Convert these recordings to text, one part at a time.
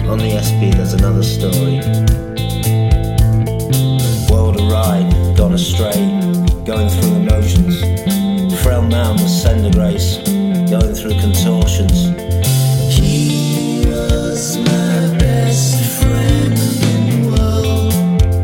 on the SP there's another story. World awry, gone astray, going through the motions. Frail man with slender grace, going through contortions. He was my best friend in the world.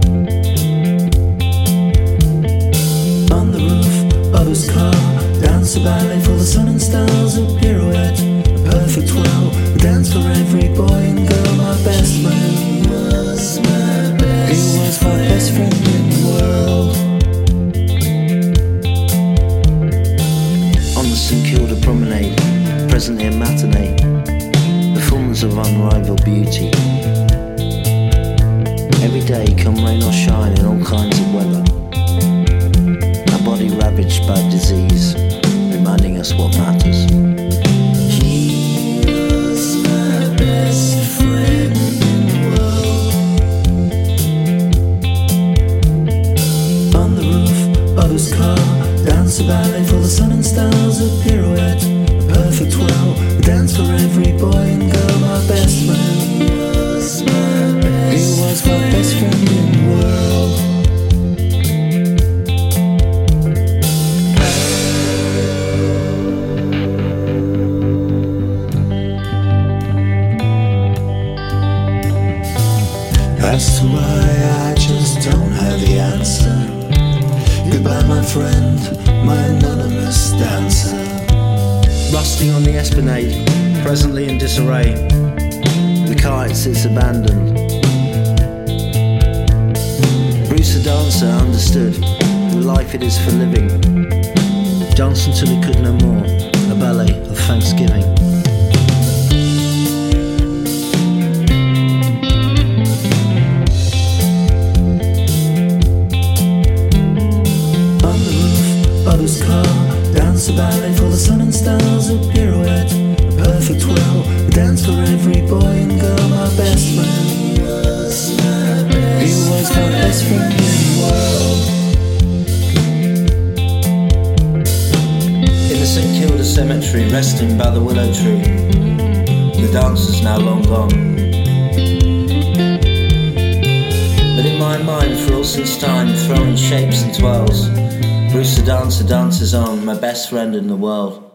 On the roof of his car, dance a ballet for the sun and stars, a pirouette, a perfect whirl, a dance for every boy and girl. My best friend, he was my best friend in the world. On the St Kilda promenade, presently a matinee, performance of unrivaled beauty. Every day, come rain or shine, in all kinds of weather, our body ravaged by disease, reminding us what matters. He was my best friend in the world. On the roof of his car, dance a ballet for the sun and stars, a pirouette, a perfect whirl, a dance for every boy and girl. My best friend, he was my best friend in the world. As to why I just don't have the answer. Goodbye my friend, my anonymous dancer. Rusting on the esplanade, presently in disarray. The kite sits abandoned. Bruce the dancer understood the life it is for living. Danced until he could no more, a ballet of thanksgiving. Of his car, dance a ballet for the sun and stars, a pirouette, a perfect whirl, a dance for every boy and girl. My best friend, he was my best friend in the world. In the St Kilda cemetery, resting by the willow tree, the dancer's now long gone. But in my mind, for all since time, throwing shapes and twirls, Bruce the dancer dances on, my best friend in the world.